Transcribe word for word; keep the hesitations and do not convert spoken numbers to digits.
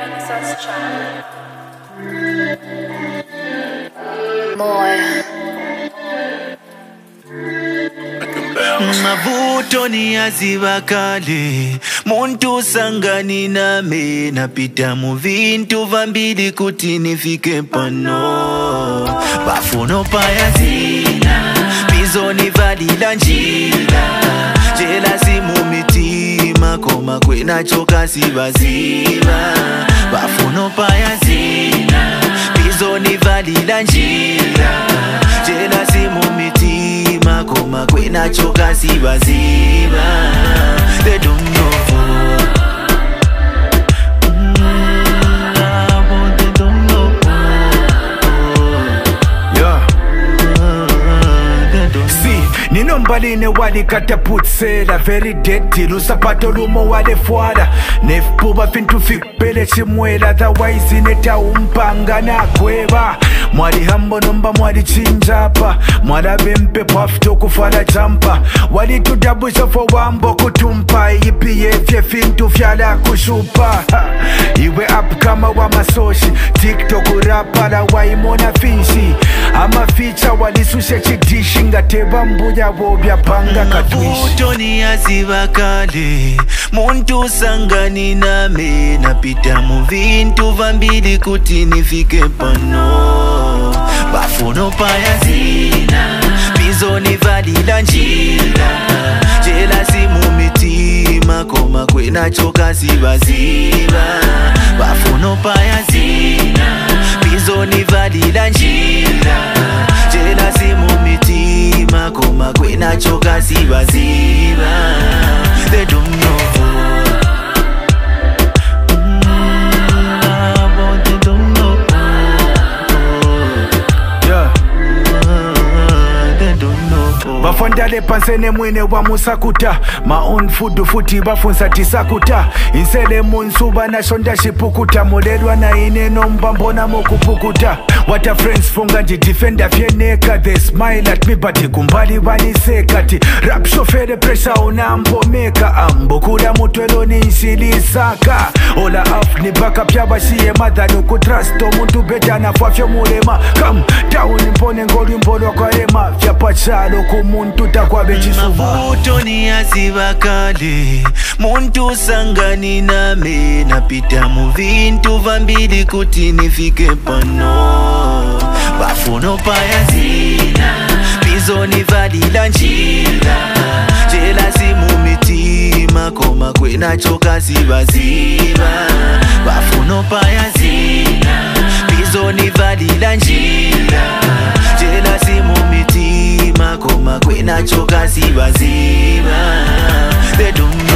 Renaissance Channel. More. Mavuto ni aziva kale, muntu sangani name, napita mu vintu vambili kuti nifike pano. Bafuno paya zina, bizoni valila njila, jealousy mu mitima, koma kwena choka sibaziba. Bafuno paya zina, bizoni valila njila, jealousy mu mitima, koma kwena choka sibaziba. They don't know. Nino mbaline wali kataputsela very dirty lusapato lumo wale fuada nefupuba fintu fikpele chimwela otherwise ineta umpanga na kweba mwali hambo nomba mwali chinjapa mwala bempe pafto kufala jampa wali tudabusha fo wambo kutumpa ipi yefye fintu fyala kushupa ha. Iwe up kama wa masoshi TikTok rapala waimona finshi ama feature wali sushe chidishi ngateba mbuja bobya panga katwishi. Mavuto ni aziva kale, muntu sangani name, napita mu vintu vambili kuti nifike pano. Bafuno paya zina, bizoni valila njila, jealousy mu mitima, koma kwena choka sibaziba. Bafuno paya zina, bizoni valila njila, jealousy mu mitima, koma kwena choka sibaziba. They don't know. Bafondale pansene mwene wa musakuta ma own food futi bafunsa tisakuta insele munsuba na shonda shipukuta molelwa na ineno mbambona mokupukuta what a friends funga nji defender fyeneka they smile at me but kumbali baniseka ti rap shofere pressure unambo meka ambo kula mutwelo ni nsilisaka ola af ni baka pya bashiye madhano kutrust omuntu beta na fafyo mulema come down mpone ngolu mbolo kwa ema fya pachalo kumuntu takwabe chisuva. Mavuto ni aziva kale, muntu sangani name, napita mu vintu vambili kuti nifike pano. Bafuno paya zina, bizoni valila njila, jealousy mu mitima, koma kwena choka sibaziba. Bafuno paya zina, bizoni valila njila, jealousy mu mitima, koma kwena choka sibaziba. They don't know.